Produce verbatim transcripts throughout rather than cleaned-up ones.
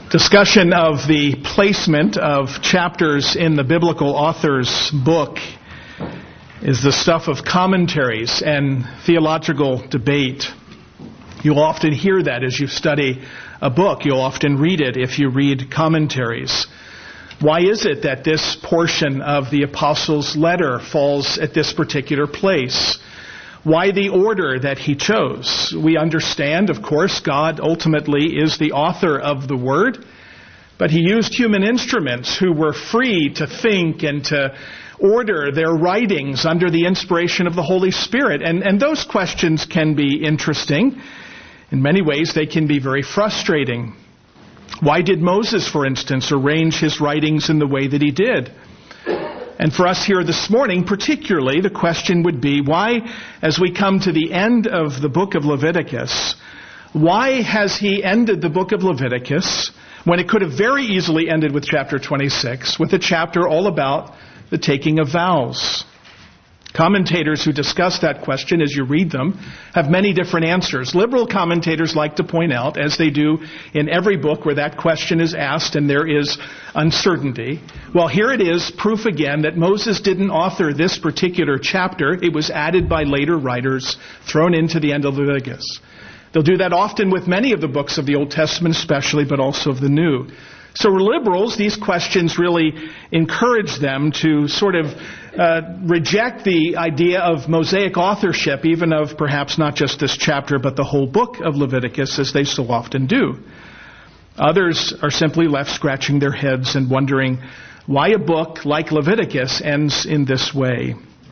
Discussion of the placement of chapters in the biblical author's book is the stuff of commentaries and theological debate. You'll often hear that as you study a book. You'll often read it if you read commentaries. Why is it that this portion of the apostle's letter falls at this particular place? Why the order that he chose? We understand, of course, God ultimately is the author of the Word, but he used human instruments who were free to think and to order their writings under the inspiration of the Holy Spirit. And, and those questions can be interesting. In many ways, they can be very frustrating. Why did Moses, for instance, arrange his writings in the way that he did? And for us here this morning, particularly, the question would be, why, as we come to the end of the book of Leviticus, why has he ended the book of Leviticus when it could have very easily ended with chapter twenty-six, with a chapter all about the taking of vows? Commentators who discuss that question as you read them have many different answers. Liberal commentators like to point out, as they do in every book where that question is asked and there is uncertainty, well, here it is, proof again that Moses didn't author this particular chapter. It was added by later writers, thrown into the end of Leviticus. They'll do that often with many of the books of the Old Testament especially, but also of the New. So liberals, these questions really encourage them to sort of uh, reject the idea of Mosaic authorship, even of perhaps not just this chapter, but the whole book of Leviticus, as they so often do. Others are simply left scratching their heads and wondering why a book like Leviticus ends in this way.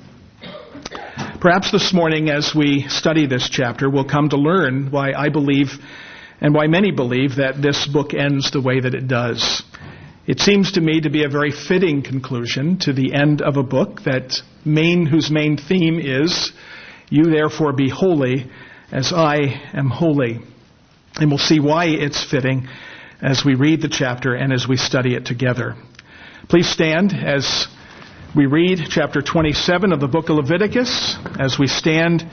Perhaps this morning, as we study this chapter, we'll come to learn why I believe and why many believe that this book ends the way that it does. It seems to me to be a very fitting conclusion to the end of a book that main, whose main theme is, "You therefore be holy as I am holy." And we'll see why it's fitting as we read the chapter and as we study it together. Please stand as we read chapter twenty-seven of the book of Leviticus, as we stand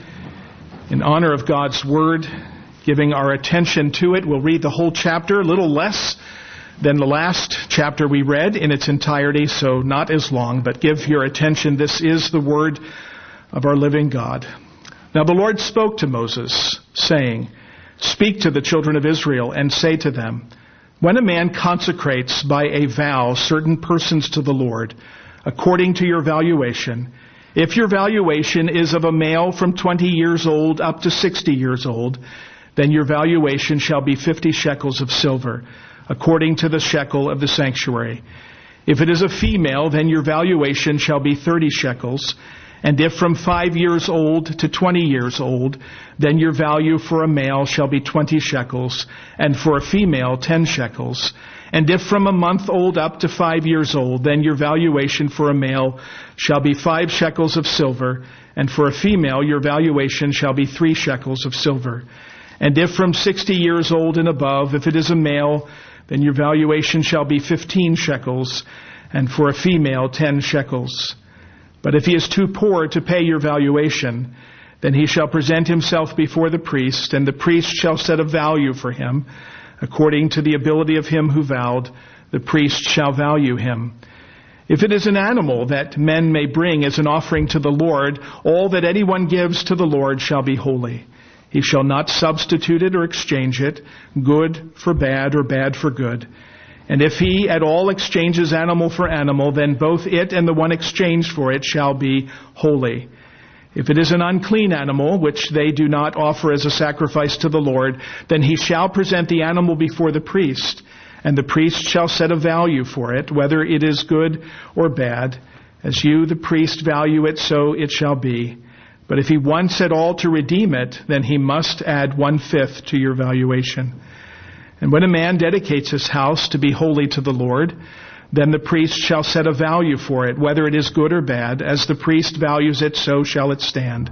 in honor of God's Word, giving our attention to it. We'll read the whole chapter, a little less than the last chapter we read in its entirety, so not as long, but give your attention. This is the word of our living God. Now the Lord spoke to Moses, saying, "Speak to the children of Israel and say to them, when a man consecrates by a vow certain persons to the Lord, according to your valuation, if your valuation is of a male from twenty years old up to sixty years old, then your valuation shall be fifty shekels of silver, according to the shekel of the sanctuary. If it is a female, then your valuation shall be thirty shekels. And if from five years old to twenty years old, then your value for a male shall be twenty shekels, and for a female ten shekels. And if from a month old up to five years old, then your valuation for a male shall be five shekels of silver, and for a female your valuation shall be three shekels of silver. And if from sixty years old and above, if it is a male, then your valuation shall be fifteen shekels, and for a female ten shekels. But if he is too poor to pay your valuation, then he shall present himself before the priest, and the priest shall set a value for him. According to the ability of him who vowed, the priest shall value him. If it is an animal that men may bring as an offering to the Lord, all that anyone gives to the Lord shall be holy. He shall not substitute it or exchange it, good for bad or bad for good. And if he at all exchanges animal for animal, then both it and the one exchanged for it shall be holy. If it is an unclean animal, which they do not offer as a sacrifice to the Lord, then he shall present the animal before the priest, and the priest shall set a value for it, whether it is good or bad. As you, the priest, value it, so it shall be. But if he wants at all to redeem it, then he must add one-fifth to your valuation. And when a man dedicates his house to be holy to the Lord, then the priest shall set a value for it, whether it is good or bad. As the priest values it, so shall it stand.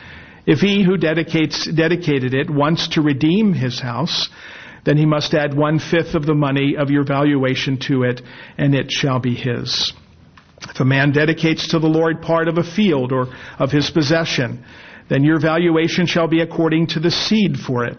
If he who dedicates dedicated it wants to redeem his house, then he must add one-fifth of the money of your valuation to it, and it shall be his. If a man dedicates to the Lord part of a field or of his possession, then your valuation shall be according to the seed for it.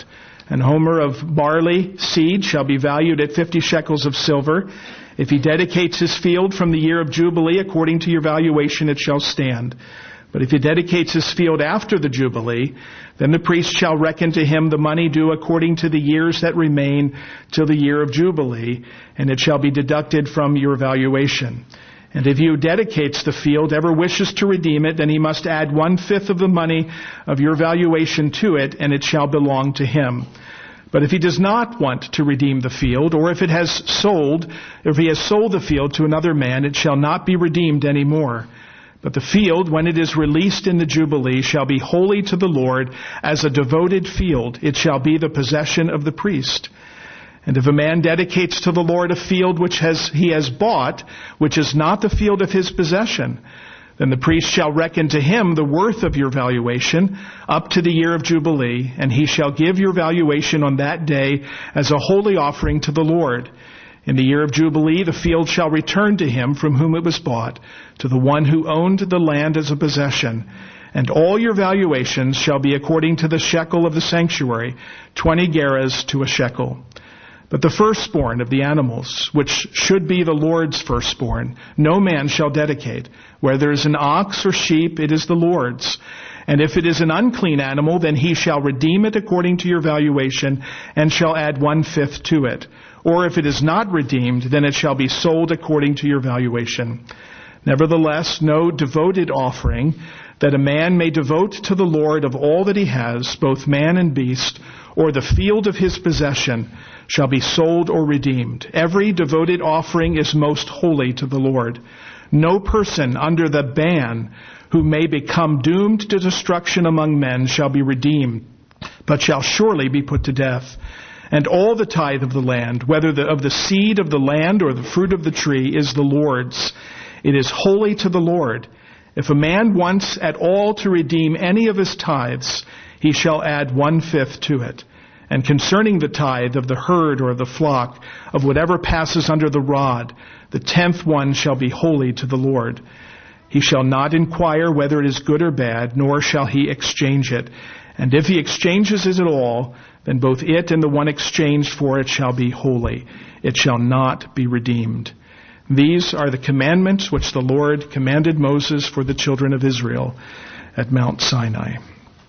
An homer of barley seed shall be valued at fifty shekels of silver. If he dedicates his field from the year of Jubilee, according to your valuation, it shall stand. But if he dedicates his field after the Jubilee, then the priest shall reckon to him the money due according to the years that remain till the year of Jubilee, and it shall be deducted from your valuation. And if he who dedicates the field ever wishes to redeem it, then he must add one-fifth of the money of your valuation to it, and it shall belong to him. But if he does not want to redeem the field, or if it has sold, or if he has sold the field to another man, it shall not be redeemed any more. But the field, when it is released in the Jubilee, shall be holy to the Lord as a devoted field. It shall be the possession of the priest. And if a man dedicates to the Lord a field which has he has bought, which is not the field of his possession, then the priest shall reckon to him the worth of your valuation up to the year of Jubilee, and he shall give your valuation on that day as a holy offering to the Lord. In the year of Jubilee, the field shall return to him from whom it was bought, to the one who owned the land as a possession. And all your valuations shall be according to the shekel of the sanctuary, twenty gerahs to a shekel. But the firstborn of the animals, which should be the Lord's firstborn, no man shall dedicate. Whether it is an ox or sheep, it is the Lord's. And if it is an unclean animal, then he shall redeem it according to your valuation, and shall add one-fifth to it. Or if it is not redeemed, then it shall be sold according to your valuation. Nevertheless, no devoted offering that a man may devote to the Lord of all that he has, both man and beast, or the field of his possession, shall be sold or redeemed. Every devoted offering is most holy to the Lord. No person under the ban who may become doomed to destruction among men shall be redeemed, but shall surely be put to death. And all the tithe of the land, whether the, of the seed of the land or the fruit of the tree, is the Lord's. It is holy to the Lord. If a man wants at all to redeem any of his tithes, he shall add one-fifth to it. And concerning the tithe of the herd or the flock, of whatever passes under the rod, the tenth one shall be holy to the Lord. He shall not inquire whether it is good or bad, nor shall he exchange it. And if he exchanges it at all, then both it and the one exchanged for it shall be holy. It shall not be redeemed. These are the commandments which the Lord commanded Moses for the children of Israel at Mount Sinai.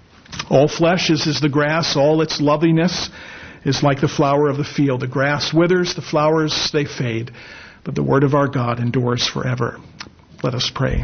All flesh is as the grass, all its loveliness is like the flower of the field. The grass withers, the flowers, they fade, but the word of our God endures forever. Let us pray.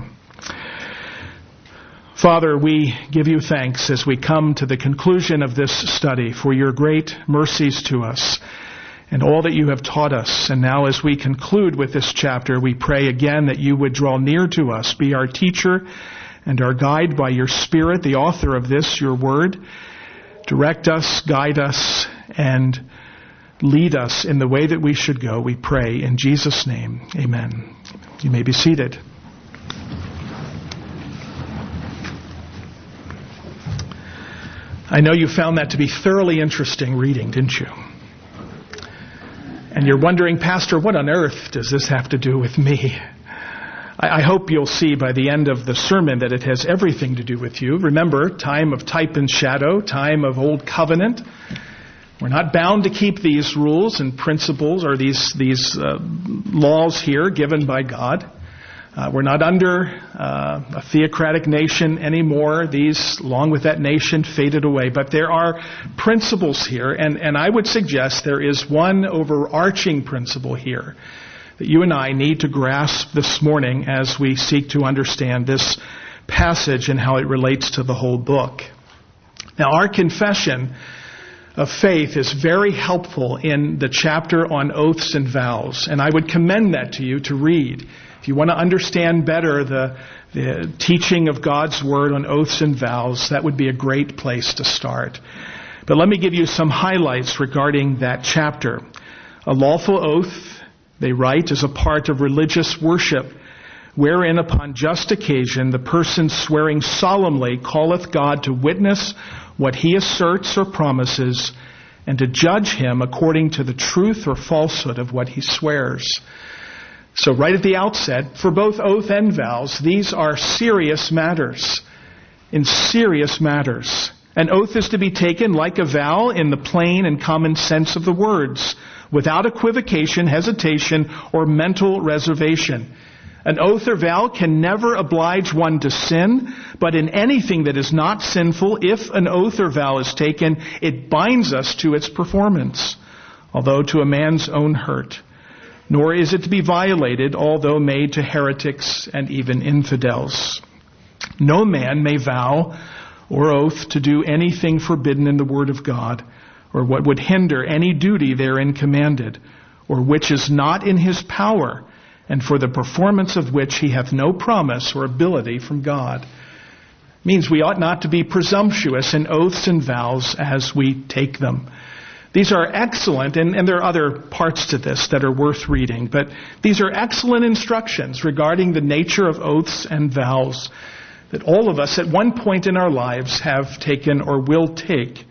Father, we give you thanks as we come to the conclusion of this study for your great mercies to us and all that you have taught us. And now as we conclude with this chapter, we pray again that you would draw near to us, be our teacher and our guide by your Spirit, the author of this, your word. Direct us, guide us, and lead us in the way that we should go, we pray in Jesus' name. Amen. You may be seated. I know you found that to be thoroughly interesting reading, didn't you? And you're wondering, Pastor, what on earth does this have to do with me? I hope you'll see by the end of the sermon that it has everything to do with you. Remember, time of type and shadow, time of old covenant. We're not bound to keep these rules and principles or these these uh, laws here given by God. Uh, we're not under uh, a theocratic nation anymore. These, along with that nation, faded away. But there are principles here, and, and I would suggest there is one overarching principle here that you and I need to grasp this morning as we seek to understand this passage and how it relates to the whole book. Now, our confession of faith is very helpful in the chapter on oaths and vows, and I would commend that to you to read. If you want to understand better the, the teaching of God's Word on oaths and vows, that would be a great place to start. But let me give you some highlights regarding that chapter. A lawful oath, they write, is a part of religious worship, wherein upon just occasion the person swearing solemnly calleth God to witness what he asserts or promises, and to judge him according to the truth or falsehood of what he swears. So right at the outset, for both oath and vows, these are serious matters. In serious matters, An oath is to be taken like a vow in the plain and common sense of the words, without equivocation, hesitation, or mental reservation. An oath or vow can never oblige one to sin, but in anything that is not sinful, if an oath or vow is taken, it binds us to its performance, although to a man's own hurt. Nor is it to be violated, although made to heretics and even infidels. No man may vow or oath to do anything forbidden in the Word of God, or what would hinder any duty therein commanded, or which is not in his power, and for the performance of which he hath no promise or ability from God. It means we ought not to be presumptuous in oaths and vows as we take them. These are excellent, and, and there are other parts to this that are worth reading, but these are excellent instructions regarding the nature of oaths and vows that all of us at one point in our lives have taken or will take.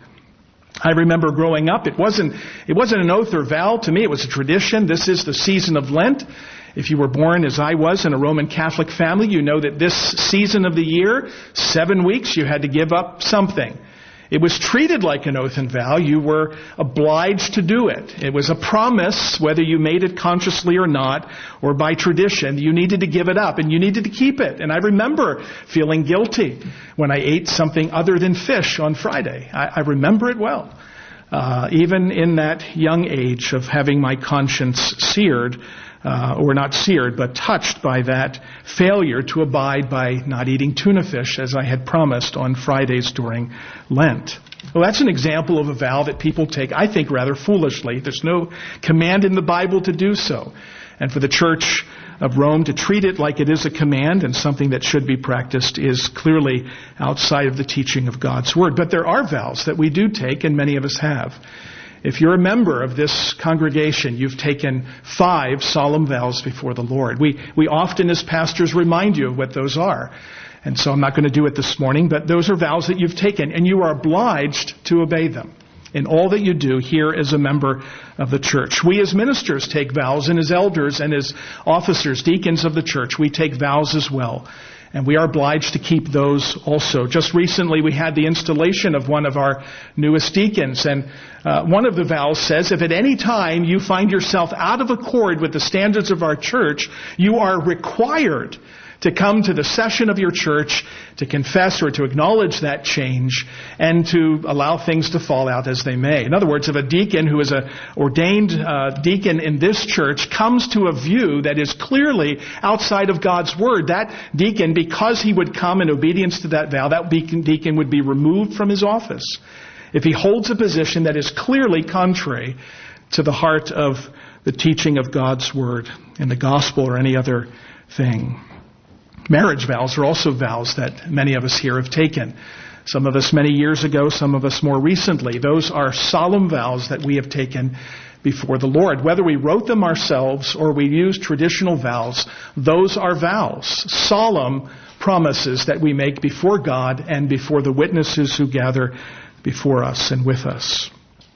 I remember growing up, it wasn't, it wasn't an oath or vow to me, it was a tradition. This is the season of Lent. If you were born, as I was, in a Roman Catholic family, you know that this season of the year, seven weeks, you had to give up something. It was treated like an oath and vow. You were obliged to do it. It was a promise, whether you made it consciously or not, or by tradition. You needed to give it up, and you needed to keep it. And I remember feeling guilty when I ate something other than fish on Friday. I, I remember it well. Uh, even in that young age of having my conscience seared, Uh, or not seared, but touched by that failure to abide by not eating tuna fish as I had promised on Fridays during Lent. Well, that's an example of a vow that people take, I think, rather foolishly. There's no command in the Bible to do so. And for the Church of Rome to treat it like it is a command and something that should be practiced is clearly outside of the teaching of God's Word. But there are vows that we do take, and many of us have. If you're a member of this congregation, you've taken five solemn vows before the Lord. We we often as pastors remind you of what those are. And so I'm not going to do it this morning, but those are vows that you've taken, and you are obliged to obey them in all that you do here as a member of the church. We as ministers take vows, and as elders and as officers, deacons of the church, we take vows as well. And we are obliged to keep those also. Just recently we had the installation of one of our newest deacons. And uh, one of the vows says, if at any time you find yourself out of accord with the standards of our church, you are required to come to the session of your church to confess or to acknowledge that change and to allow things to fall out as they may. In other words, if a deacon who is an ordained uh, deacon in this church comes to a view that is clearly outside of God's Word, that deacon, because he would come in obedience to that vow, that deacon would be removed from his office if he holds a position that is clearly contrary to the heart of the teaching of God's Word in the gospel or any other thing. Marriage vows are also vows that many of us here have taken. Some of us many years ago, some of us more recently. Those are solemn vows that we have taken before the Lord. Whether we wrote them ourselves or we use traditional vows, those are vows, solemn promises that we make before God and before the witnesses who gather before us and with us.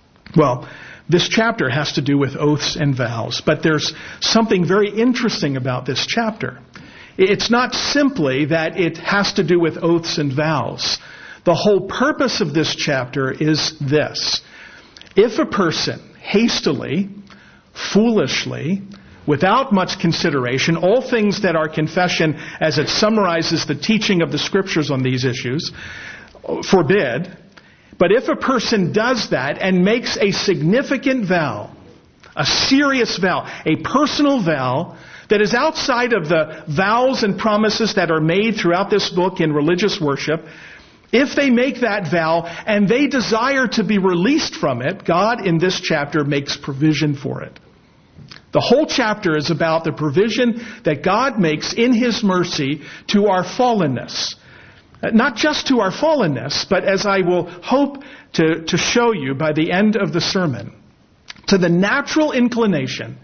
Well, this chapter has to do with oaths and vows, but there's something very interesting about this chapter. It's not simply that it has to do with oaths and vows. The whole purpose of this chapter is this. If a person hastily, foolishly, without much consideration, all things that our confession, as it summarizes the teaching of the Scriptures on these issues, forbid, but if a person does that and makes a significant vow, a serious vow, a personal vow, that is outside of the vows and promises that are made throughout this book in religious worship, if they make that vow and they desire to be released from it, God in this chapter makes provision for it. The whole chapter is about the provision that God makes in His mercy to our fallenness. Not just to our fallenness, but as I will hope to, to show you by the end of the sermon, to the natural inclination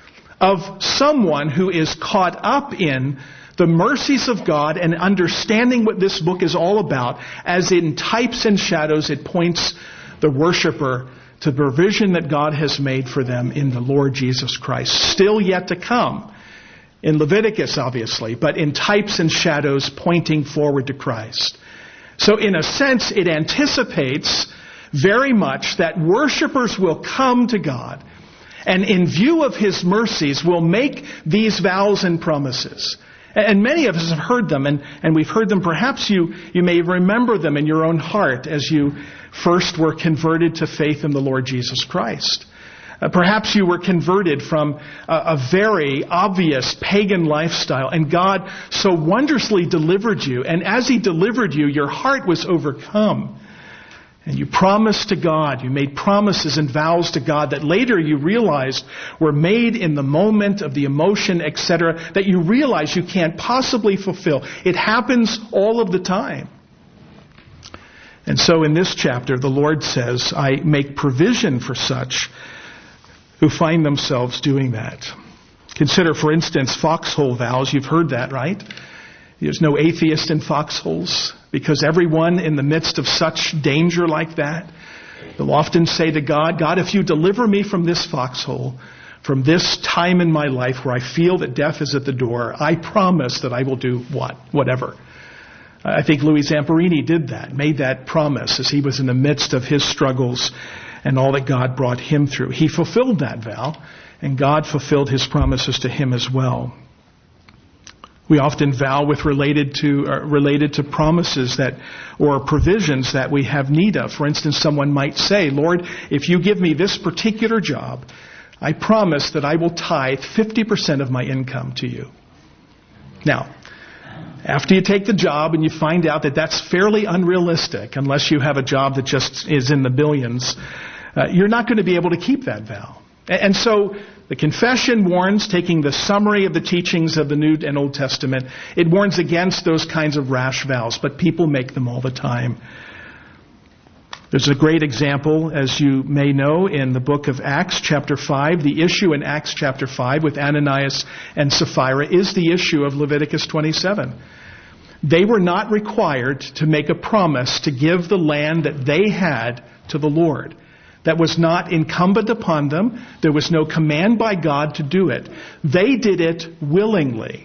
of someone who is caught up in the mercies of God and understanding what this book is all about. As in types and shadows, it points the worshiper to the provision that God has made for them in the Lord Jesus Christ. Still yet to come. In Leviticus, obviously, but in types and shadows pointing forward to Christ. So in a sense, it anticipates very much that worshipers will come to God and in view of His mercies will make these vows and promises. And many of us have heard them, and, and we've heard them. Perhaps you, you may remember them in your own heart as you first were converted to faith in the Lord Jesus Christ. Uh, perhaps you were converted from a, a very obvious pagan lifestyle, and God so wondrously delivered you. And as He delivered you, your heart was overcome. And you promised to God, you made promises and vows to God that later you realized were made in the moment of the emotion, et cetera, that you realize you can't possibly fulfill. It happens all of the time. And so in this chapter, the Lord says, I make provision for such who find themselves doing that. Consider, for instance, foxhole vows. You've heard that, right? There's no atheist in foxholes, because everyone in the midst of such danger like that, they'll often say to God, God, if you deliver me from this foxhole, from this time in my life where I feel that death is at the door, I promise that I will do what? Whatever. I think Louis Zamperini did that, made that promise as he was in the midst of his struggles and all that God brought him through. He fulfilled that vow, and God fulfilled His promises to him as well. We often vow with related to uh, related to promises that or provisions that we have need of. For instance, someone might say, Lord, if you give me this particular job, I promise that I will tithe fifty percent of my income to you. Now, after you take the job and you find out that that's fairly unrealistic, unless you have a job that just is in the billions, uh, you're not going to be able to keep that vow. And so the confession warns, taking the summary of the teachings of the New and Old Testament, it warns against those kinds of rash vows, but people make them all the time. There's a great example, as you may know, in the book of Acts chapter five. The issue in Acts chapter five with Ananias and Sapphira is the issue of Leviticus twenty-seven. They were not required to make a promise to give the land that they had to the Lord. That was not incumbent upon them. There was no command by God to do it. They did it willingly.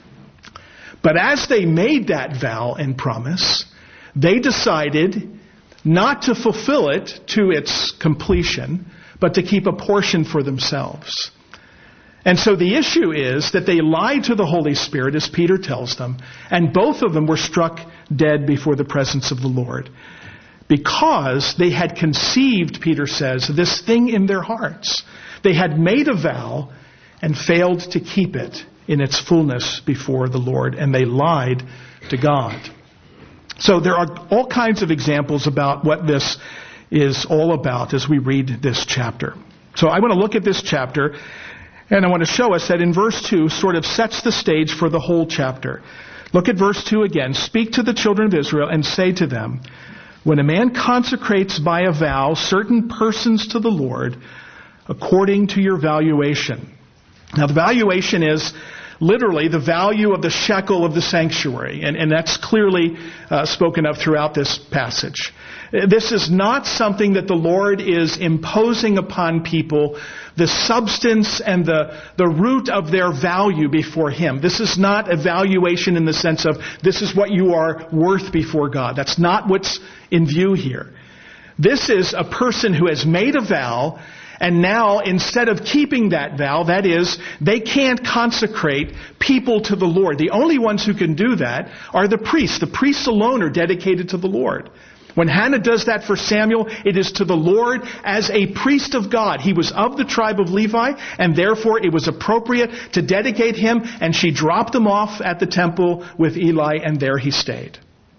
But as they made that vow and promise, they decided not to fulfill it to its completion, but to keep a portion for themselves. And so the issue is that they lied to the Holy Spirit, as Peter tells them, and both of them were struck dead before the presence of the Lord. Because they had conceived, Peter says, this thing in their hearts. They had made a vow and failed to keep it in its fullness before the Lord, and they lied to God. So there are all kinds of examples about what this is all about as we read this chapter. So I want to look at this chapter, and I want to show us that in verse two sort of sets the stage for the whole chapter. Look at verse two again. Speak to the children of Israel and say to them, when a man consecrates by a vow certain persons to the Lord, according to your valuation. Now the valuation is literally the value of the shekel of the sanctuary. And, and that's clearly uh, spoken of throughout this passage. This is not something that the Lord is imposing upon people, the substance and the, the root of their value before Him. This is not a valuation in the sense of this is what you are worth before God. That's not what's in view here. This is a person who has made a vow, and now instead of keeping that vow, that is, they can't consecrate people to the Lord. The only ones who can do that are the priests. The priests alone are dedicated to the Lord. When Hannah does that for Samuel, it is to the Lord as a priest of God. He was of the tribe of Levi, and therefore it was appropriate to dedicate him, and she dropped him off at the temple with Eli, and there he stayed.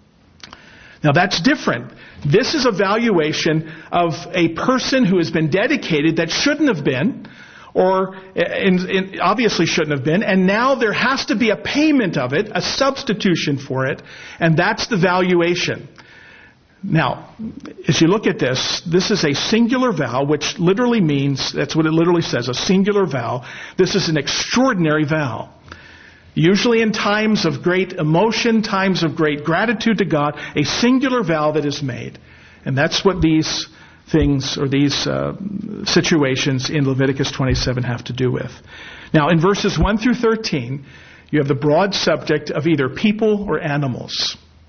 Now that's different. This is a valuation of a person who has been dedicated that shouldn't have been, or in, in, obviously shouldn't have been, and now there has to be a payment of it, a substitution for it, and that's the valuation. Now, as you look at this, this is a singular vow, which literally means, that's what it literally says, a singular vow. This is an extraordinary vow. Usually in times of great emotion, times of great gratitude to God, a singular vow that is made. And that's what these things or these uh, situations in Leviticus twenty-seven have to do with. Now, in verses one through thirteen, you have the broad subject of either people or animals.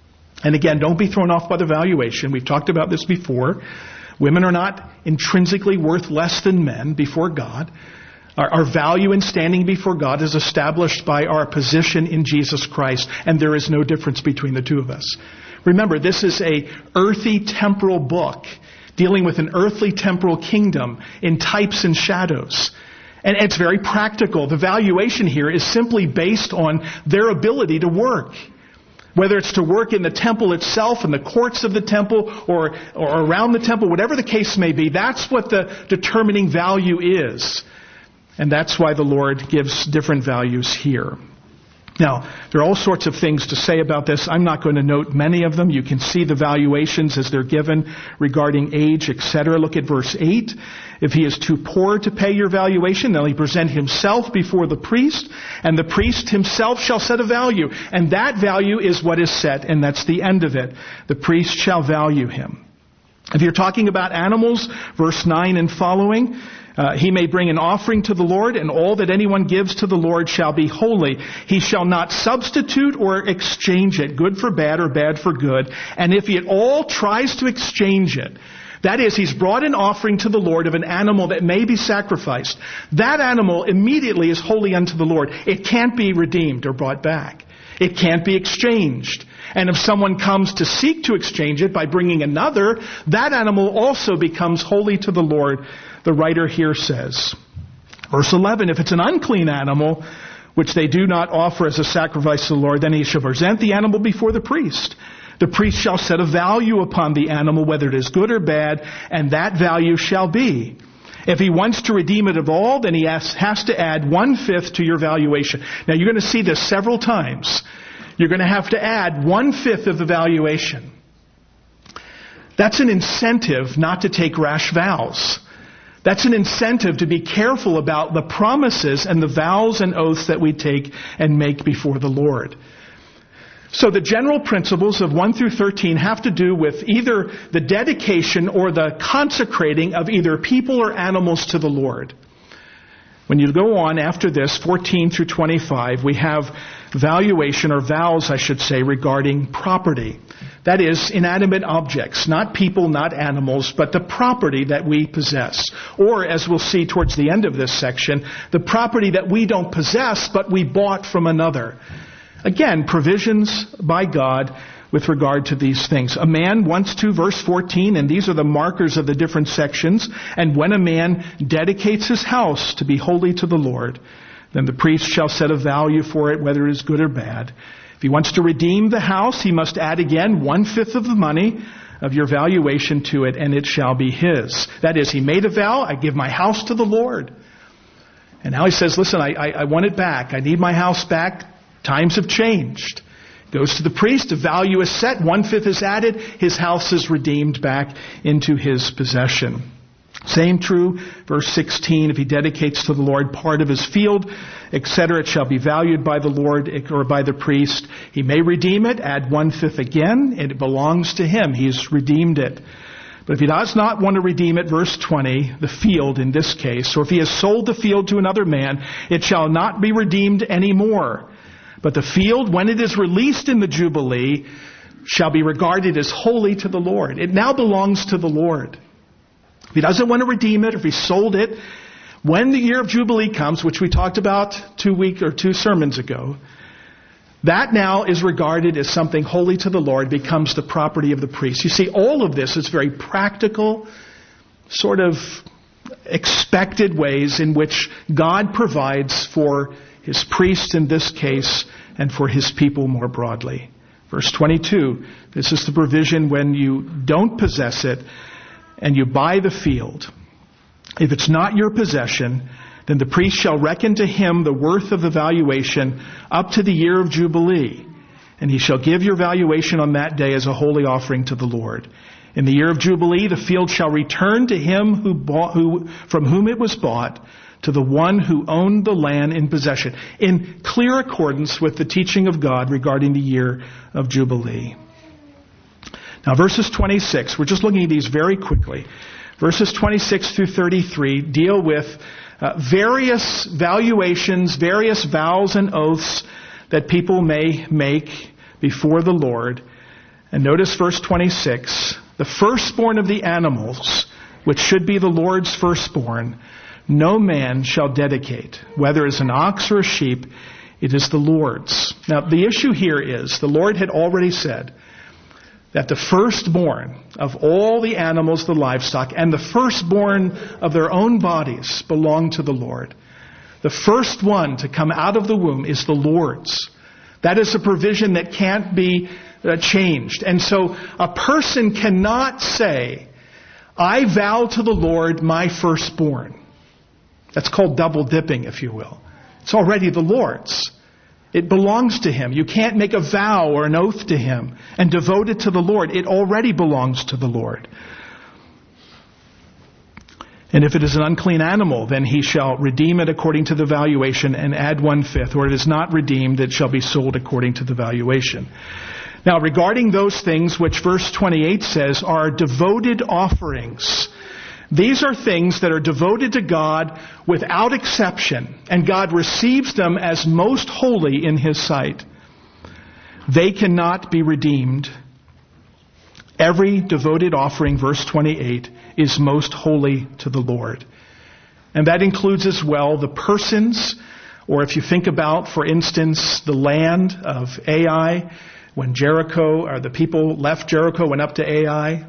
And again, don't be thrown off by the valuation. We've talked about this before. Women are not intrinsically worth less than men before God. Our, our value in standing before God is established by our position in Jesus Christ, and there is no difference between the two of us. Remember, this is a earthy temporal book dealing with an earthly temporal kingdom in types and shadows. And it's very practical. The valuation here is simply based on their ability to work. Whether it's to work in the temple itself, in the courts of the temple, or, or around the temple, whatever the case may be, that's what the determining value is. And that's why the Lord gives different values here. Now, there are all sorts of things to say about this. I'm not going to note many of them. You can see the valuations as they're given regarding age, et cetera. Look at verse eight. If he is too poor to pay your valuation, then he present himself before the priest, and the priest himself shall set a value. And that value is what is set, and that's the end of it. The priest shall value him. If you're talking about animals, verse nine and following, Uh, he may bring an offering to the Lord, and all that anyone gives to the Lord shall be holy. He shall not substitute or exchange it, good for bad or bad for good. And if he at all tries to exchange it, that is, he's brought an offering to the Lord of an animal that may be sacrificed, that animal immediately is holy unto the Lord. It can't be redeemed or brought back. It can't be exchanged. And if someone comes to seek to exchange it by bringing another, that animal also becomes holy to the Lord, the writer here says. Verse eleven, if it's an unclean animal, which they do not offer as a sacrifice to the Lord, then he shall present the animal before the priest. The priest shall set a value upon the animal, whether it is good or bad, and that value shall be. If he wants to redeem it at all, then he has, has to add one-fifth to your valuation. Now, you're going to see this several times. You're going to have to add one-fifth of the valuation. That's an incentive not to take rash vows. That's an incentive to be careful about the promises and the vows and oaths that we take and make before the Lord. So the general principles of one through thirteen have to do with either the dedication or the consecrating of either people or animals to the Lord. When you go on after this, fourteen through twenty-five, we have valuation, or vows, I should say, regarding property. That is, inanimate objects, not people, not animals, but the property that we possess. Or, as we'll see towards the end of this section, the property that we don't possess, but we bought from another. Again, provisions by God with regard to these things. A man wants to, verse fourteen, and these are the markers of the different sections, and when a man dedicates his house to be holy to the Lord, then the priest shall set a value for it, whether it is good or bad. If he wants to redeem the house, he must add again one-fifth of the money of your valuation to it, and it shall be his. That is, he made a vow, I give my house to the Lord. And now he says, listen, I, I, I want it back. I need my house back. Times have changed. Goes to the priest, a value is set, one-fifth is added, his house is redeemed back into his possession. Same true, verse sixteen, if he dedicates to the Lord part of his field, et cetera, it shall be valued by the Lord or by the priest. He may redeem it, add one-fifth again, and it belongs to him. He's redeemed it. But if he does not want to redeem it, verse twenty, the field in this case, or if he has sold the field to another man, it shall not be redeemed anymore. But the field, when it is released in the Jubilee, shall be regarded as holy to the Lord. It now belongs to the Lord. If he doesn't want to redeem it, or if he sold it, when the year of Jubilee comes, which we talked about two weeks or two sermons ago, that now is regarded as something holy to the Lord, becomes the property of the priest. You see, all of this is very practical, sort of expected ways in which God provides for his priests in this case, and for his people more broadly. Verse twenty-two, this is the provision when you don't possess it and you buy the field. If it's not your possession, then the priest shall reckon to him the worth of the valuation up to the year of Jubilee, and he shall give your valuation on that day as a holy offering to the Lord. In the year of Jubilee, the field shall return to him who bought, who, from whom it was bought, to the one who owned the land in possession, in clear accordance with the teaching of God regarding the year of Jubilee. Now, verses twenty-six, we're just looking at these very quickly. Verses twenty-six through thirty-three deal with uh, various valuations, various vows and oaths that people may make before the Lord. And notice verse twenty-six, the firstborn of the animals, which should be the Lord's firstborn, no man shall dedicate, whether as an ox or a sheep, it is the Lord's. Now, the issue here is, the Lord had already said that the firstborn of all the animals, the livestock, and the firstborn of their own bodies belong to the Lord. The first one to come out of the womb is the Lord's. That is a provision that can't be uh, changed. And so a person cannot say, I vow to the Lord my firstborn. That's called double dipping, if you will. It's already the Lord's. It belongs to Him. You can't make a vow or an oath to Him and devote it to the Lord. It already belongs to the Lord. And if it is an unclean animal, then he shall redeem it according to the valuation and add one-fifth. Or it is not redeemed, it shall be sold according to the valuation. Now, regarding those things which verse twenty-eight says are devoted offerings, these are things that are devoted to God without exception, and God receives them as most holy in His sight. They cannot be redeemed. Every devoted offering, verse twenty-eight, is most holy to the Lord. And that includes as well the persons, or if you think about, for instance, the land of Ai, when Jericho, or the people left Jericho, went up to Ai.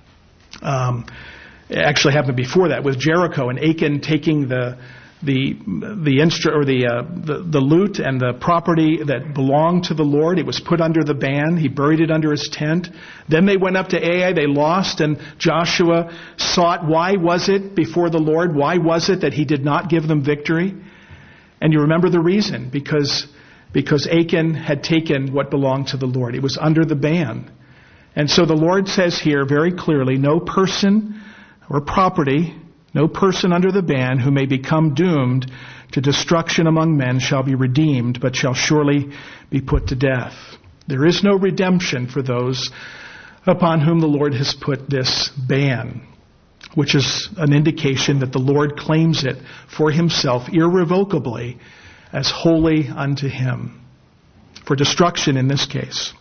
Um, it actually happened before that with Jericho and Achan taking the the the instru- or the, uh, the the loot and the property that belonged to the Lord. It was put under the ban. He buried it under his tent. Then they went up to Ai. They lost, and Joshua sought, why was it before the Lord? Why was it that he did not give them victory? And you remember the reason, because because Achan had taken what belonged to the Lord. It was under the ban. And so the Lord says here very clearly, no person or property, no person under the ban who may become doomed to destruction among men shall be redeemed, but shall surely be put to death. There is no redemption for those upon whom the Lord has put this ban, which is an indication that the Lord claims it for Himself irrevocably as holy unto Him, for destruction in this case.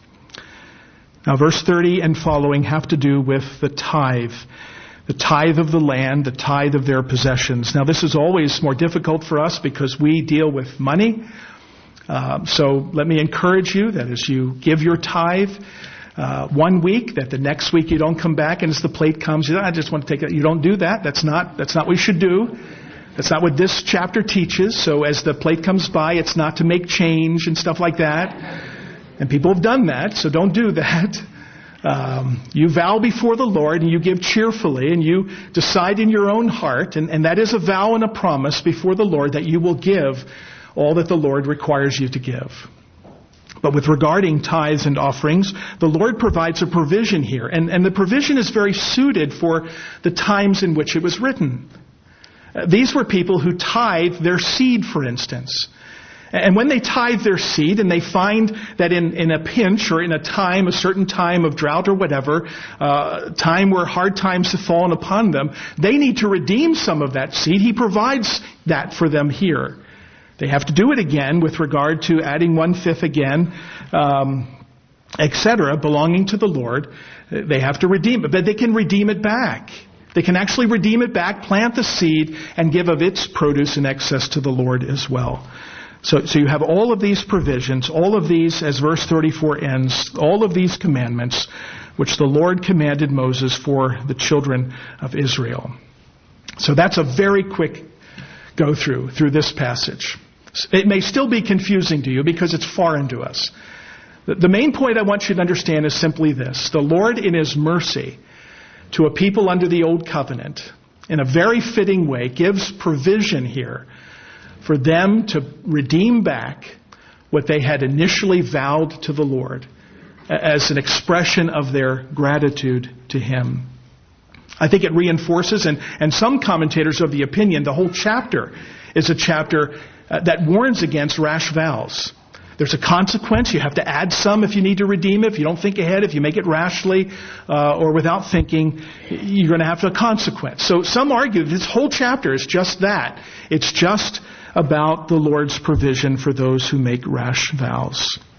Now, verse thirty and following have to do with the tithe. The tithe of the land, the tithe of their possessions. Now, this is always more difficult for us because we deal with money. Uh, so let me encourage you that as you give your tithe uh, one week, that the next week you don't come back and as the plate comes, you know, I just want to take it. You don't do that. That's not, that's not what you should do. That's not what this chapter teaches. So as the plate comes by, it's not to make change and stuff like that. And people have done that, so don't do that. Um, you vow before the Lord and you give cheerfully and you decide in your own heart, and, and that is a vow and a promise before the Lord that you will give all that the Lord requires you to give. But with regarding tithes and offerings, the Lord provides a provision here, and, and the provision is very suited for the times in which it was written. Uh, these were people who tithed their seed, for instance. And when they tithe their seed and they find that in, in a pinch or in a time, a certain time of drought or whatever, uh, time where hard times have fallen upon them, they need to redeem some of that seed. He provides that for them here. They have to do it again with regard to adding one-fifth again, um, et cetera, belonging to the Lord. They have to redeem it, but they can redeem it back. They can actually redeem it back, plant the seed, and give of its produce in excess to the Lord as well. So, so you have all of these provisions, all of these, as verse thirty-four ends, all of these commandments, which the Lord commanded Moses for the children of Israel. So that's a very quick go through, through this passage. It may still be confusing to you because it's foreign to us. The main point I want you to understand is simply this. The Lord, in His mercy to a people under the Old Covenant, in a very fitting way, gives provision here for them to redeem back what they had initially vowed to the Lord as an expression of their gratitude to Him. I think it reinforces, and, and some commentators are of the opinion, the whole chapter is a chapter uh, that warns against rash vows. There's a consequence. You have to add some if you need to redeem it. If you don't think ahead, if you make it rashly uh, or without thinking, you're going to have a consequence. So some argue this whole chapter is just that. It's just about the Lord's provision for those who make rash vows.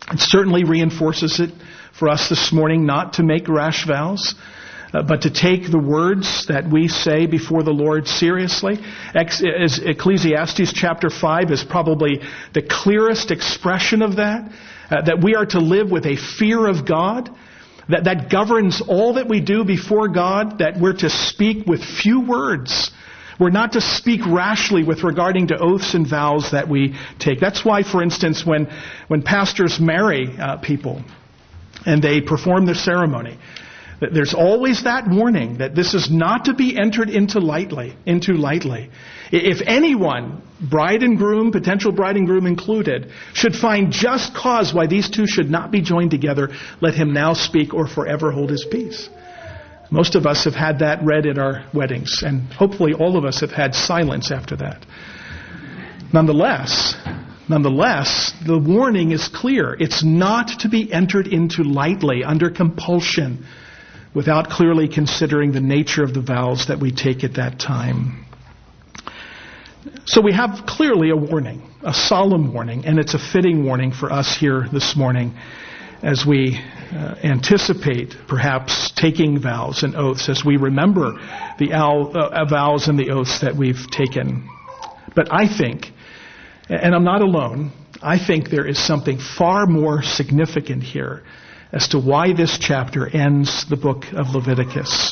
It certainly reinforces it for us this morning not to make rash vows, uh, but to take the words that we say before the Lord seriously. Ex- Ecclesiastes chapter five is probably the clearest expression of that, uh, that we are to live with a fear of God, that, that governs all that we do before God, that we're to speak with few words. We're not to speak rashly with regarding to oaths and vows that we take. That's why, for instance, when, when pastors marry uh, people and they perform their ceremony, there's always that warning that this is not to be entered into lightly, into lightly. If anyone, bride and groom, potential bride and groom included, should find just cause why these two should not be joined together, let him now speak or forever hold his peace. Most of us have had that read at our weddings, and hopefully all of us have had silence after that. Nonetheless, nonetheless, the warning is clear. It's not to be entered into lightly, under compulsion, without clearly considering the nature of the vows that we take at that time. So we have clearly a warning, a solemn warning, and it's a fitting warning for us here this morning as we uh, anticipate perhaps taking vows and oaths, as we remember the al- uh, vows and the oaths that we've taken. But I think, and I'm not alone, I think there is something far more significant here as to why this chapter ends the book of Leviticus.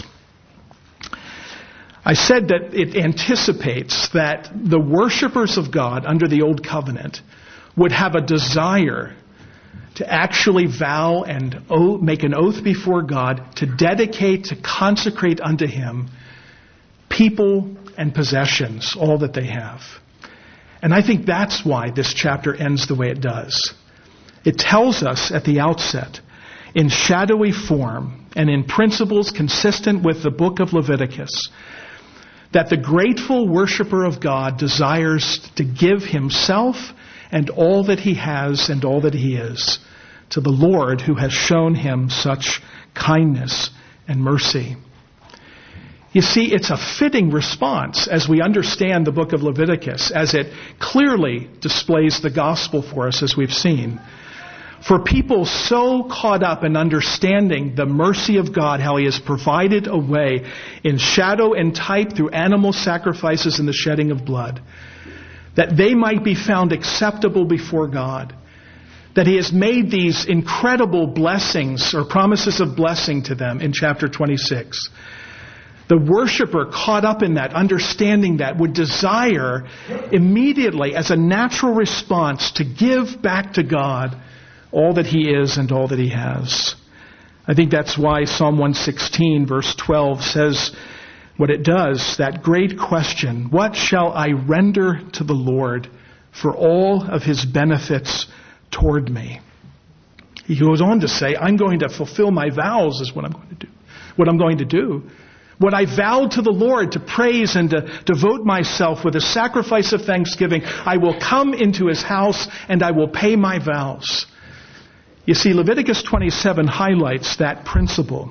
I said that it anticipates that the worshipers of God under the Old Covenant would have a desire to actually vow and oath, make an oath before God to dedicate, to consecrate unto Him people and possessions, all that they have. And I think that's why this chapter ends the way it does. It tells us at the outset, in shadowy form and in principles consistent with the book of Leviticus, that the grateful worshiper of God desires to give himself and all that he has and all that he is to the Lord who has shown him such kindness and mercy. You see, it's a fitting response as we understand the book of Leviticus, as it clearly displays the gospel for us, as we've seen. For people so caught up in understanding the mercy of God, how He has provided a way in shadow and type through animal sacrifices and the shedding of blood, that they might be found acceptable before God, that He has made these incredible blessings or promises of blessing to them in chapter twenty-six. The worshiper caught up in that, understanding that, would desire immediately as a natural response to give back to God all that he is and all that he has. I think that's why Psalm one sixteen verse twelve says what it does, that great question, what shall I render to the Lord for all of His benefits toward me? He goes on to say, I'm going to fulfill my vows is what I'm going to do. What I'm going to do. What I vowed to the Lord to praise and to devote myself with a sacrifice of thanksgiving, I will come into His house and I will pay my vows. You see, Leviticus twenty-seven highlights that principle,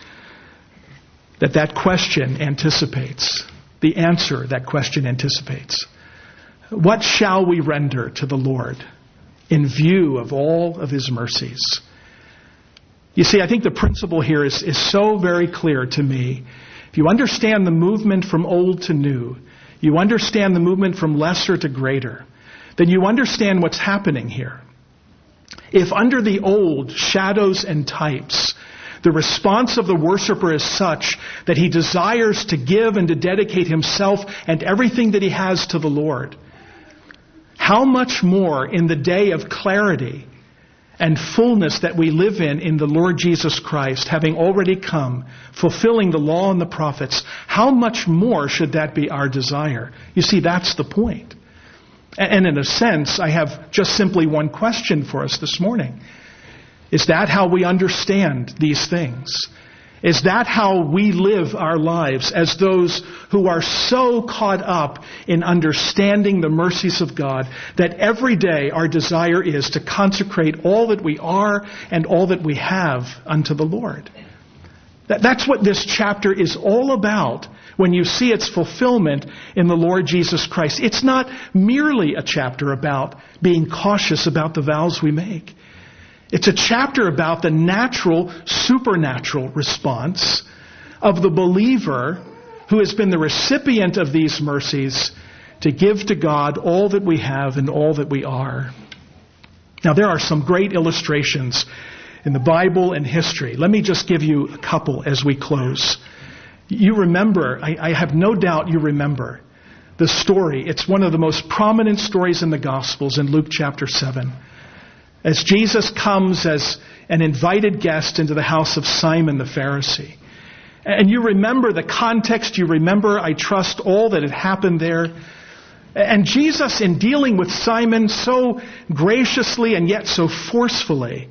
that that question anticipates, the answer that question anticipates. What shall we render to the Lord in view of all of His mercies? You see, I think the principle here is, is so very clear to me. If you understand the movement from old to new, you understand the movement from lesser to greater, then you understand what's happening here. If under the old shadows and types, the response of the worshiper is such that he desires to give and to dedicate himself and everything that he has to the Lord, how much more in the day of clarity and fullness that we live in in the Lord Jesus Christ, having already come, fulfilling the law and the prophets, how much more should that be our desire? You see, that's the point. And in a sense, I have just simply one question for us this morning. Is that how we understand these things? Is that how we live our lives as those who are so caught up in understanding the mercies of God that every day our desire is to consecrate all that we are and all that we have unto the Lord? That, that's what this chapter is all about when you see its fulfillment in the Lord Jesus Christ. It's not merely a chapter about being cautious about the vows we make. It's a chapter about the natural, supernatural response of the believer who has been the recipient of these mercies to give to God all that we have and all that we are. Now, there are some great illustrations in the Bible and history. Let me just give you a couple as we close. You remember, I, I have no doubt you remember, the story. It's one of the most prominent stories in the Gospels in Luke chapter seven. As Jesus comes as an invited guest into the house of Simon the Pharisee. And you remember the context, you remember, I trust, all that had happened there. And Jesus, in dealing with Simon so graciously and yet so forcefully,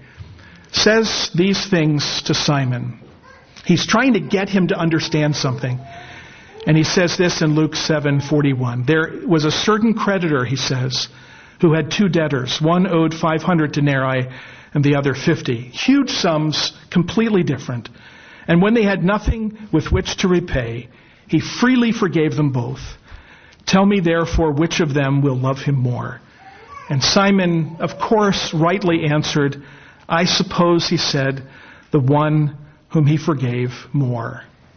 says these things to Simon. He's trying to get him to understand something. And he says this in Luke seven forty-one. There was a certain creditor, he says, who had two debtors. One owed five hundred denarii and the other fifty. Huge sums, completely different. And when they had nothing with which to repay, he freely forgave them both. Tell me therefore which of them will love him more. And Simon, of course, rightly answered, I suppose, he said, the one whom he forgave more.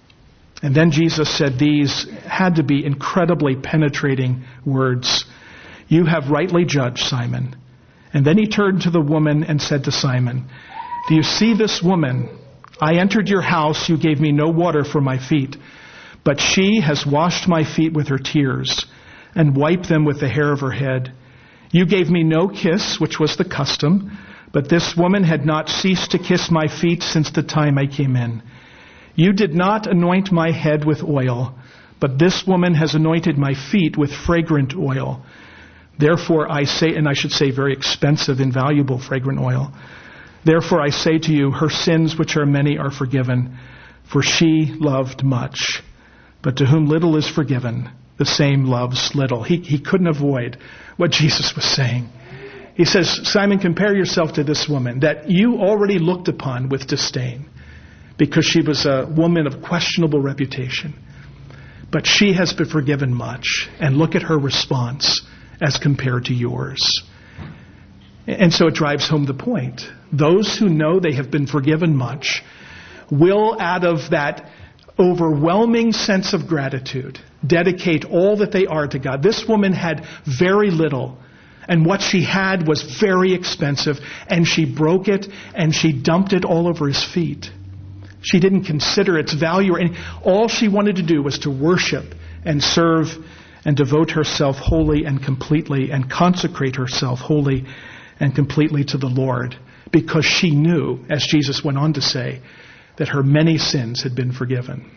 And then Jesus said these had to be incredibly penetrating words. You have rightly judged, Simon. And then he turned to the woman and said to Simon, do you see this woman? I entered your house, you gave me no water for my feet, but she has washed my feet with her tears and wiped them with the hair of her head. You gave me no kiss, which was the custom, but this woman had not ceased to kiss my feet since the time I came in. You did not anoint my head with oil, but this woman has anointed my feet with fragrant oil. Therefore I say, and I should say very expensive and valuable fragrant oil. Therefore I say to you, her sins, which are many, are forgiven, for she loved much. But to whom little is forgiven, the same loves little. He, he couldn't avoid what Jesus was saying. He says, Simon, compare yourself to this woman that you already looked upon with disdain because she was a woman of questionable reputation. But she has been forgiven much. And look at her response as compared to yours. And so it drives home the point. Those who know they have been forgiven much will, out of that overwhelming sense of gratitude, dedicate all that they are to God. This woman had very little, and what she had was very expensive, and she broke it, and she dumped it all over his feet. She didn't consider its value, or any, all she wanted to do was to worship and serve and devote herself wholly and completely and consecrate herself wholly and completely to the Lord, because she knew, as Jesus went on to say, that her many sins had been forgiven.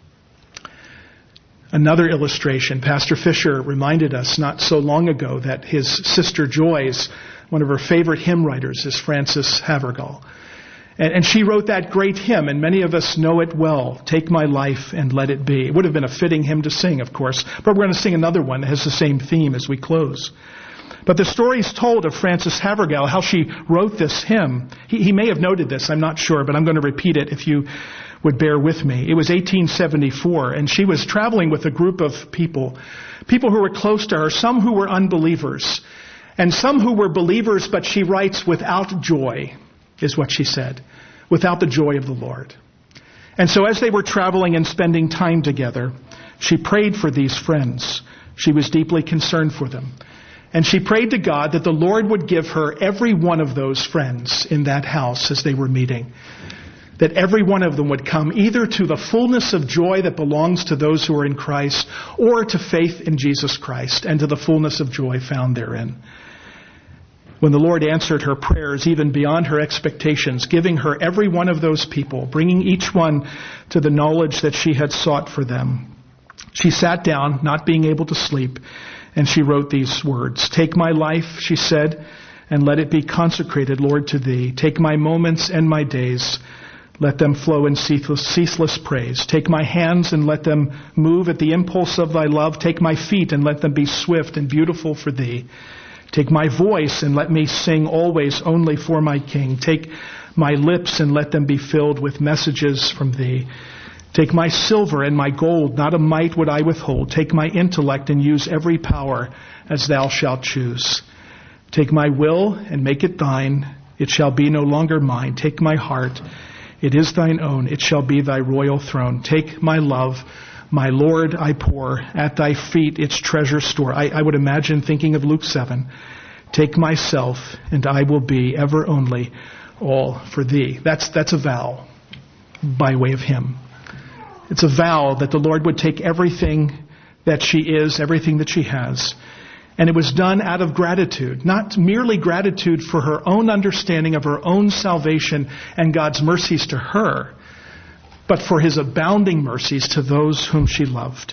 Another illustration, Pastor Fisher reminded us not so long ago that his sister Joyce, one of her favorite hymn writers, is Frances Havergal. And, and she wrote that great hymn, and many of us know it well, Take My Life and Let It Be. It would have been a fitting hymn to sing, of course, but we're going to sing another one that has the same theme as we close. But the story is told of Frances Havergal, how she wrote this hymn. He, he may have noted this, I'm not sure, but I'm going to repeat it if you would bear with me. It was eighteen seventy-four, and she was traveling with a group of people, people who were close to her, some who were unbelievers, and some who were believers, but she writes, without joy, is what she said, without the joy of the Lord. And so as they were traveling and spending time together, she prayed for these friends. She was deeply concerned for them. And she prayed to God that the Lord would give her every one of those friends in that house as they were meeting. That every one of them would come either to the fullness of joy that belongs to those who are in Christ, or to faith in Jesus Christ and to the fullness of joy found therein. When the Lord answered her prayers even beyond her expectations, giving her every one of those people, bringing each one to the knowledge that she had sought for them, she sat down, not being able to sleep, and she wrote these words. Take my life, she said, and let it be consecrated, Lord, to thee. Take my moments and my days. Let them flow in ceaseless praise. Take my hands and let them move at the impulse of thy love. Take my feet and let them be swift and beautiful for thee. Take my voice and let me sing always only for my King. Take my lips and let them be filled with messages from thee. Take my silver and my gold, not a mite would I withhold. Take my intellect and use every power as thou shalt choose. Take my will and make it thine. It shall be no longer mine. Take my heart. It is thine own. It shall be thy royal throne. Take my love. My Lord, I pour at thy feet its treasure store. I, I would imagine thinking of Luke seven. Take myself, and I will be ever only all for thee. That's, that's a vow by way of him. It's a vow that the Lord would take everything that she is, everything that she has. And it was done out of gratitude, not merely gratitude for her own understanding of her own salvation and God's mercies to her, but for his abounding mercies to those whom she loved.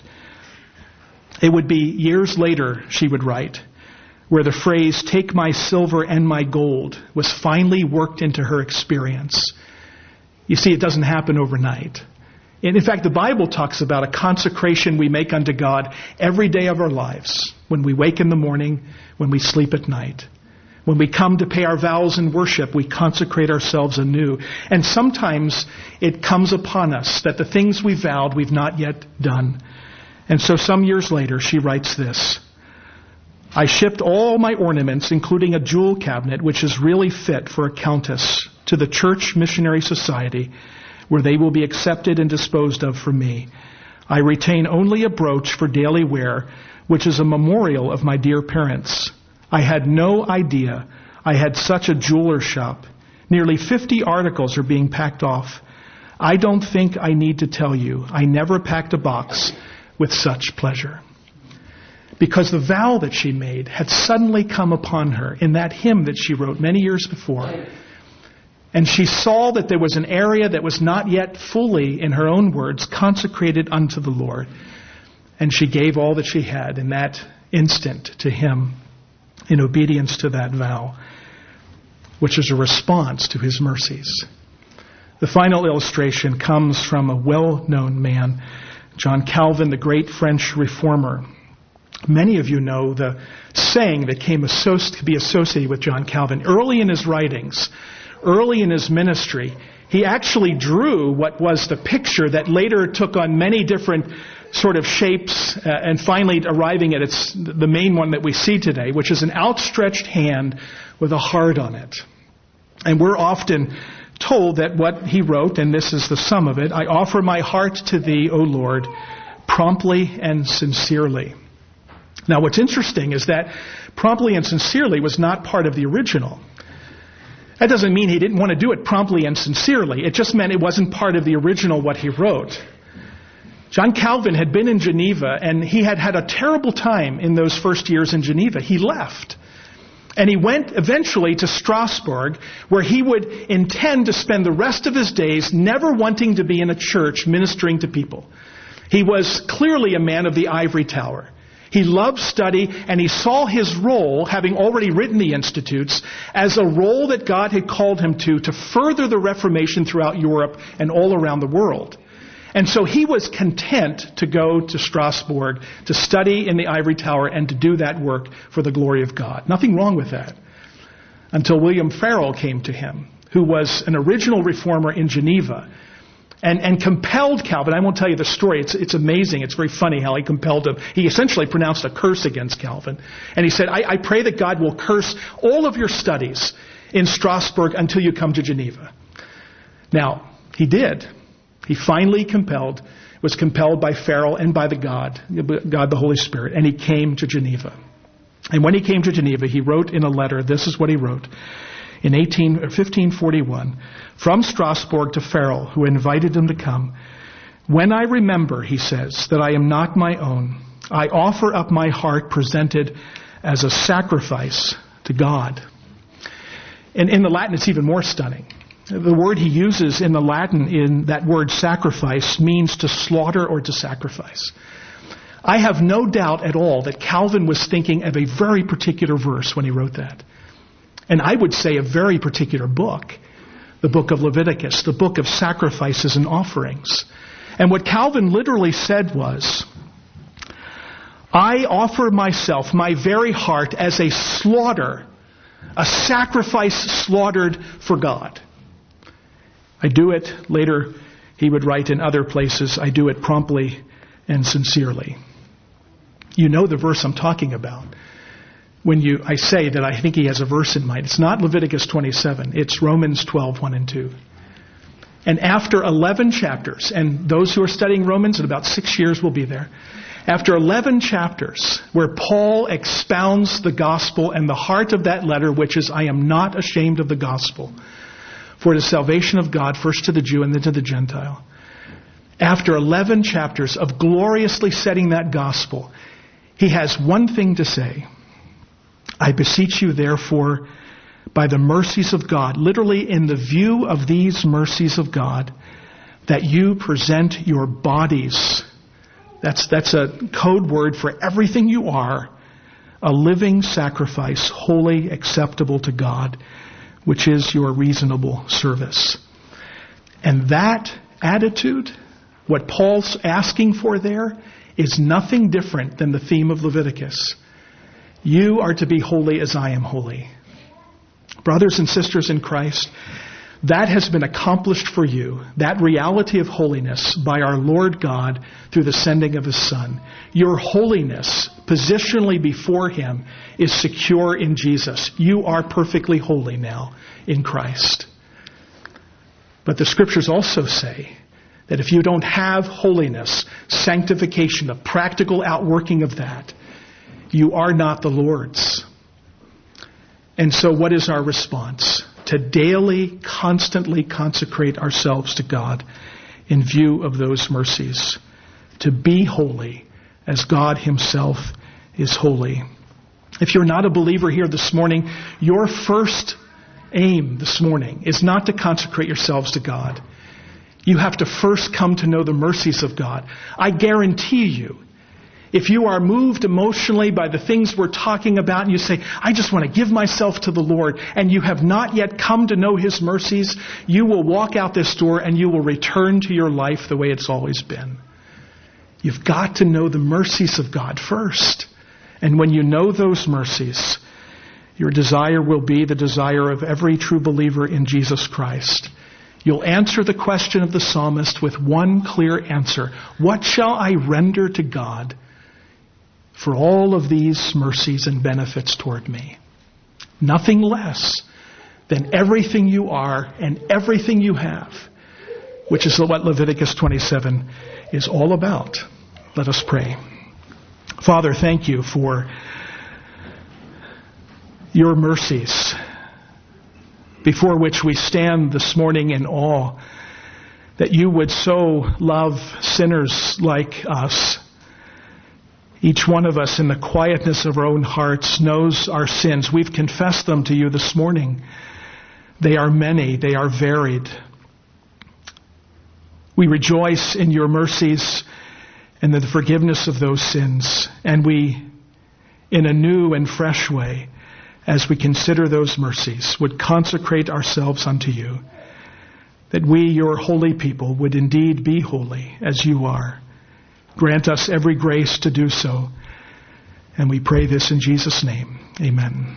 It would be years later, she would write, where the phrase, take my silver and my gold, was finally worked into her experience. You see, it doesn't happen overnight. And in fact, the Bible talks about a consecration we make unto God every day of our lives. When we wake in the morning, when we sleep at night. When we come to pay our vows in worship, we consecrate ourselves anew. And sometimes it comes upon us that the things we vowed we've not yet done. And so some years later, she writes this. I shipped all my ornaments, including a jewel cabinet, which is really fit for a countess, to the Church Missionary Society, where they will be accepted and disposed of for me. I retain only a brooch for daily wear, which is a memorial of my dear parents. I had no idea I had such a jeweler shop. Nearly fifty articles are being packed off. I don't think I need to tell you, I never packed a box with such pleasure. Because the vow that she made had suddenly come upon her in that hymn that she wrote many years before. And she saw that there was an area that was not yet fully, in her own words, consecrated unto the Lord. And she gave all that she had in that instant to him in obedience to that vow, which is a response to his mercies. The final illustration comes from a well-known man, John Calvin, the great French reformer. Many of you know the saying that came associ- to be associated with John Calvin. Early in his writings, early in his ministry, he actually drew what was the picture that later took on many different sort of shapes uh, and finally arriving at its the main one that we see today, which is an outstretched hand with a heart on it. And we're often told that what he wrote, and this is the sum of it, I offer my heart to thee, O Lord, promptly and sincerely. Now what's interesting is that promptly and sincerely was not part of the original. That doesn't mean he didn't want to do it promptly and sincerely. It just meant it wasn't part of the original what he wrote. John Calvin had been in Geneva, and he had had a terrible time in those first years in Geneva. He left. And he went eventually to Strasbourg, where he would intend to spend the rest of his days never wanting to be in a church ministering to people. He was clearly a man of the ivory tower. He loved study, and he saw his role, having already written the Institutes, as a role that God had called him to, to further the Reformation throughout Europe and all around the world. And so he was content to go to Strasbourg, to study in the ivory tower, and to do that work for the glory of God. Nothing wrong with that. Until William Farel came to him, who was an original reformer in Geneva, and, and compelled Calvin. I won't tell you the story. It's, it's amazing. It's very funny how he compelled him. He essentially pronounced a curse against Calvin. And he said, I, I pray that God will curse all of your studies in Strasbourg until you come to Geneva. Now, he did. He finally compelled, was compelled by Farel and by the God, God the Holy Spirit, and he came to Geneva. And when he came to Geneva, he wrote in a letter, this is what he wrote, in eighteen, fifteen forty-one, from Strasbourg to Farel, who invited him to come. When I remember, he says, that I am not my own, I offer up my heart presented as a sacrifice to God. And in the Latin, it's even more stunning. The word he uses in the Latin in that word sacrifice means to slaughter or to sacrifice. I have no doubt at all that Calvin was thinking of a very particular verse when he wrote that. And I would say a very particular book, the book of Leviticus, the book of sacrifices and offerings. And what Calvin literally said was, I offer myself, my very heart, as a slaughter, a sacrifice slaughtered for God. I do it, later he would write in other places, I do it promptly and sincerely. You know the verse I'm talking about. when you I say that I think he has a verse in mind. It's not Leviticus twenty-seven. It's Romans twelve, one and two. And after eleven chapters, and those who are studying Romans in about six years will be there, after eleven chapters where Paul expounds the gospel and the heart of that letter, which is, I am not ashamed of the gospel, for the salvation of God, first to the Jew and then to the Gentile. After eleven chapters of gloriously setting that gospel, he has one thing to say. I beseech you, therefore, by the mercies of God, literally in the view of these mercies of God, that you present your bodies. That's, that's a code word for everything you are, a living sacrifice, holy, acceptable to God, which is your reasonable service. And that attitude, what Paul's asking for there, is nothing different than the theme of Leviticus. You are to be holy as I am holy. Brothers and sisters in Christ, that has been accomplished for you, that reality of holiness, by our Lord God through the sending of His Son. Your holiness, positionally before Him, is secure in Jesus. You are perfectly holy now in Christ. But the Scriptures also say that if you don't have holiness, sanctification, the practical outworking of that, you are not the Lord's. And so what is our response? To daily, constantly consecrate ourselves to God in view of those mercies. To be holy as God Himself is holy. If you're not a believer here this morning, your first aim this morning is not to consecrate yourselves to God. You have to first come to know the mercies of God. I guarantee you, if you are moved emotionally by the things we're talking about and you say, I just want to give myself to the Lord, and you have not yet come to know His mercies, you will walk out this door and you will return to your life the way it's always been. You've got to know the mercies of God first. And when you know those mercies, your desire will be the desire of every true believer in Jesus Christ. You'll answer the question of the psalmist with one clear answer. What shall I render to God for all of these mercies and benefits toward me? Nothing less than everything you are and everything you have, which is what Leviticus twenty-seven is all about. Let us pray. Father, thank you for your mercies, before which we stand this morning in awe, that you would so love sinners like us. Each one of us in the quietness of our own hearts knows our sins. We've confessed them to you this morning. They are many. They are varied. We rejoice in your mercies and the forgiveness of those sins. And we, in a new and fresh way, as we consider those mercies, would consecrate ourselves unto you, that we, your holy people, would indeed be holy as you are. Grant us every grace to do so. And we pray this in Jesus' name. Amen.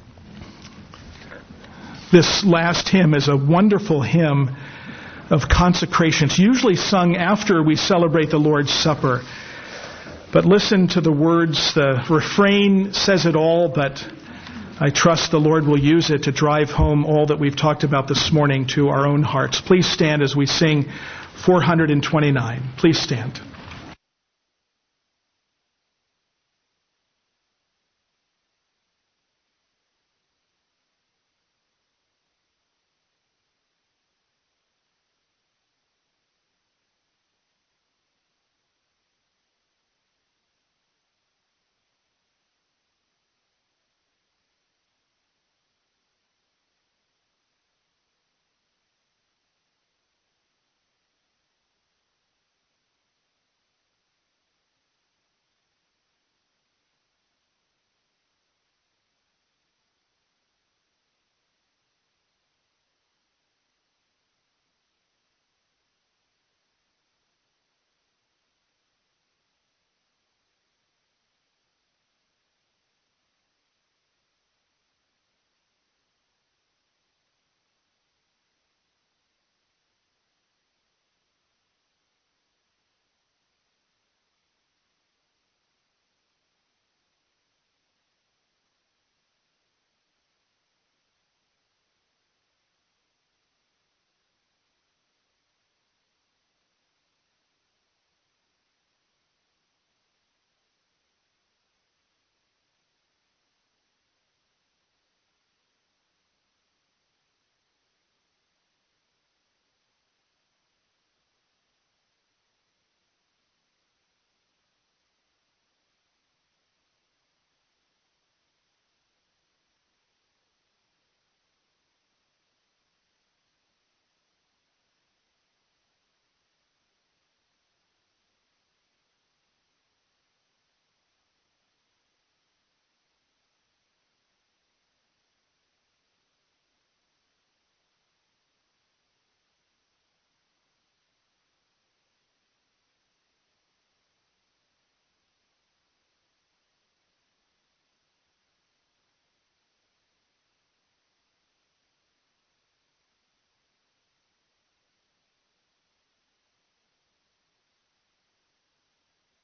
This last hymn is a wonderful hymn of consecration. It's usually sung after we celebrate the Lord's Supper. But listen to the words. The refrain says it all, but I trust the Lord will use it to drive home all that we've talked about this morning to our own hearts. Please stand as we sing four hundred twenty-nine. Please stand.